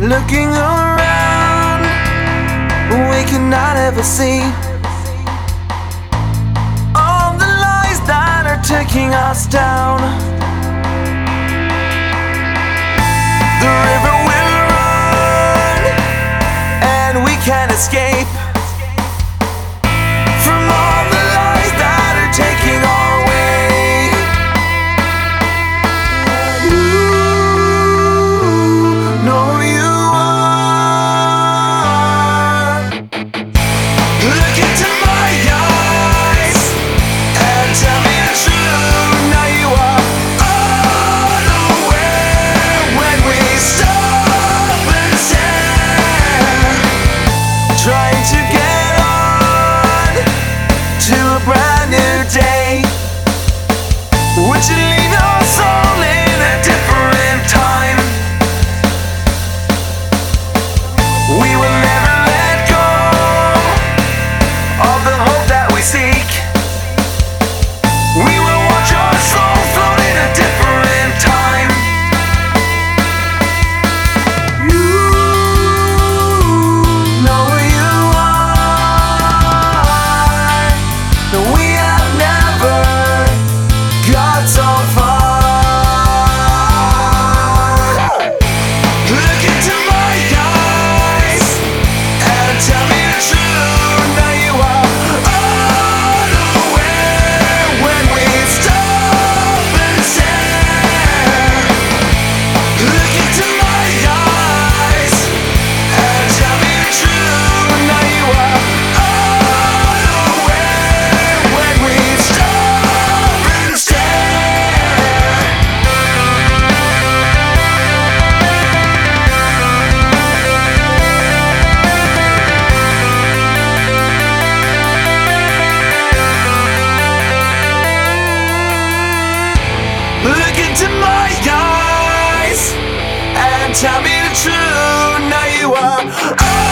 Looking around, we cannot ever see all the lies that are taking us down. The river will run, and we can't escape from all the lies that are taking our way. You know who you are. Look into my eyes and tell me the truth. Now you are unaware when we stop and stare, trying to get on to a brand new day. Would you leave your soul in a different time? We will never let go of the hope that we seek. We will watch our soul float in a different time. You know who you are. No, we have never got so far. Look into my eyes and tell me the truth. Now you are unaware when we stop and stare. Look into my eyes and tell me the truth. Now you are unaware when we stop and stare. Look into my eyes and tell me the truth. Now you are